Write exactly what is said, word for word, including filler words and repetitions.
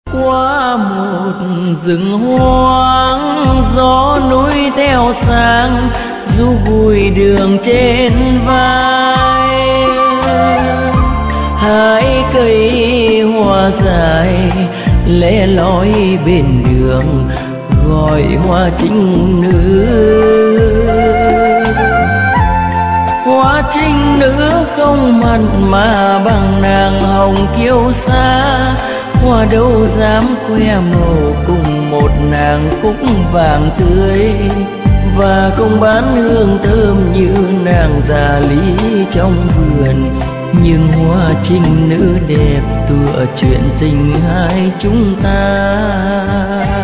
Qua một rừng hoang gió núi theo sáng du bụi đường trên vai, hai cây hoa dài lẻ loi bên đường gọi hoa trinh nữ. Hoa trinh nữ không mặn mà bằng nàng hồng kiêu sa, hoa đâu dám khoe màu cùng một nàng cúc vàng tươi, và không bán hương thơm như nàng già lý trong vườn. Nhưng hoa trinh nữ đẹp tựa chuyện tình hai chúng ta.